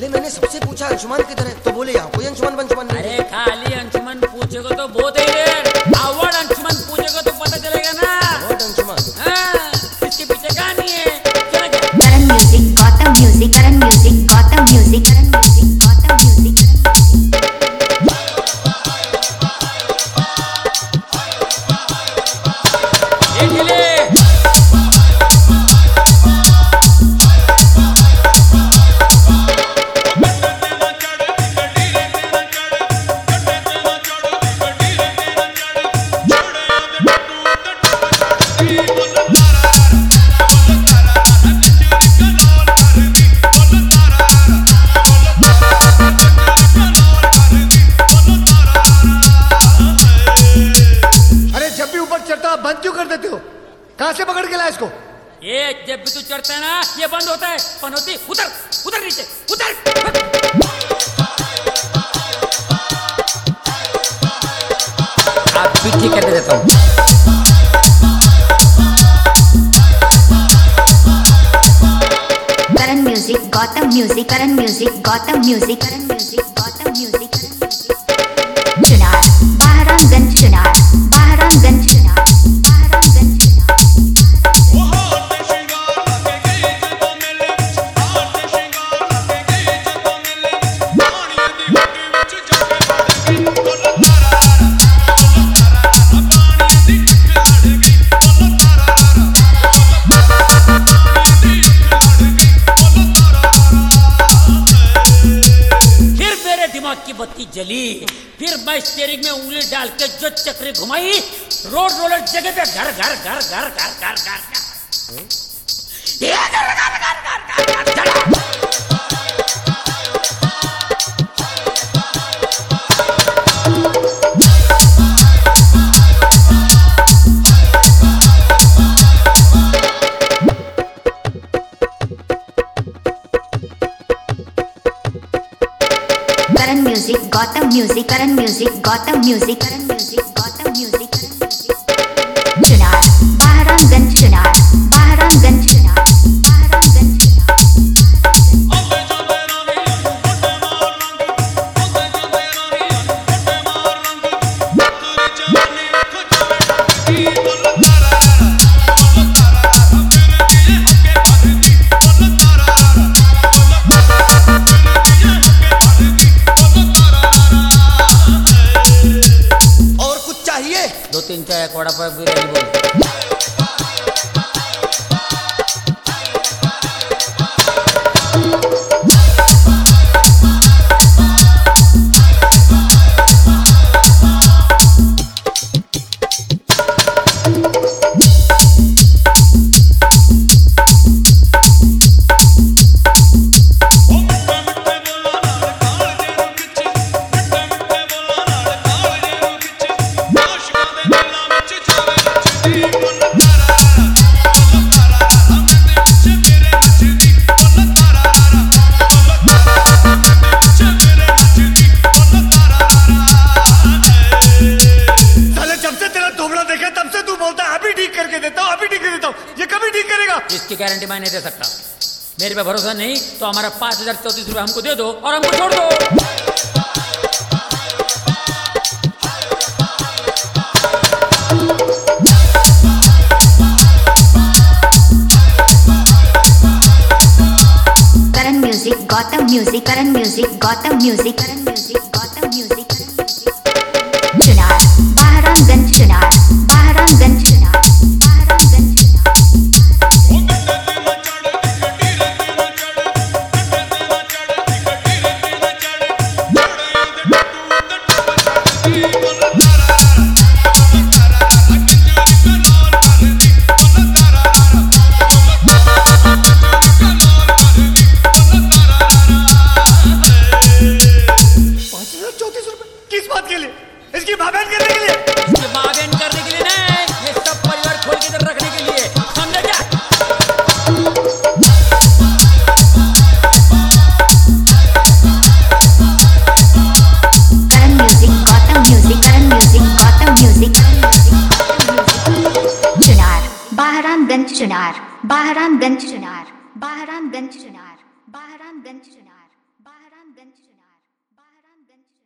पहले मैंने सबसे पूछा अंशुमान किधर है, तो बोले यहाँ कोई अंशुमान बंशुमान नहीं। अरे खाली अंशुमन पूछेगा तो बहुत है यार, अवार्ड अंशुमन पूछेगा तो पता चलेगा ना। अवार्ड अंशुमान, हाँ, इसके पीछे कहानी है। चलो जा। Karan music, Gautam music, Karan music, Gautam music, Karan music, Gautam music, ये ढीले। बंद क्यों कर देते हो? कहां से पकड़ के लाया इसको? ये जब भी तू चढ़ता है ना ये बंद होता है। पनौती उतर, उतर नीचे, उतर। आप भी ठीक करके देता हूँ। Karan music, Gautam music, Karan music, Gautam music, Karan music, Gautam music, Karan music. Chunar, Bahramganj Chunar, Bahramganj Chunar, Bahramganj Chunar. की बत्ती जली, फिर मैं स्टीयरिंग में उंगली डाल के जो चक्री घुमाई, रोड रोलर जगह पे घर घर घर घर घर घर घर चला। Karan music, Gautam music, Karan music, Gautam music, Karan music, Gautam music, Karan music. Chunar, Bahramganj Chunar, Bahramganj Chunar, Bahramganj Chunar. दो तीन चाय एक वड़ा पाव बिरयानी बोल। इसकी गारंटी मैं नहीं दे सकता। मेरे पे भरोसा नहीं तो हमारा 5034 रुपये हमको दे दो और हमको छोड़ दो। Karan music, Gautam music, Karan music, Gautam music, Karan music, Gautam music, Karan music. Chunar, Bahramganj Chunar, Bahramganj Chunar, Bahramganj Chunar. किस बात के लिए? इसकी भावेन करने के लिए? इसकी भावेन करने के लिए नहीं, ये सब परिवार खोल के इधर रखने के लिए। समझे क्या? Karan music, Gautam music, Karan music, Gautam music, Karan music, Gautam music. Chunar, Bahramganj Chunar, Bahramganj Chunar, Bahramganj Chunar, Bahramganj Chunar. Bahramganj Chunar, Bahramganj Chunar.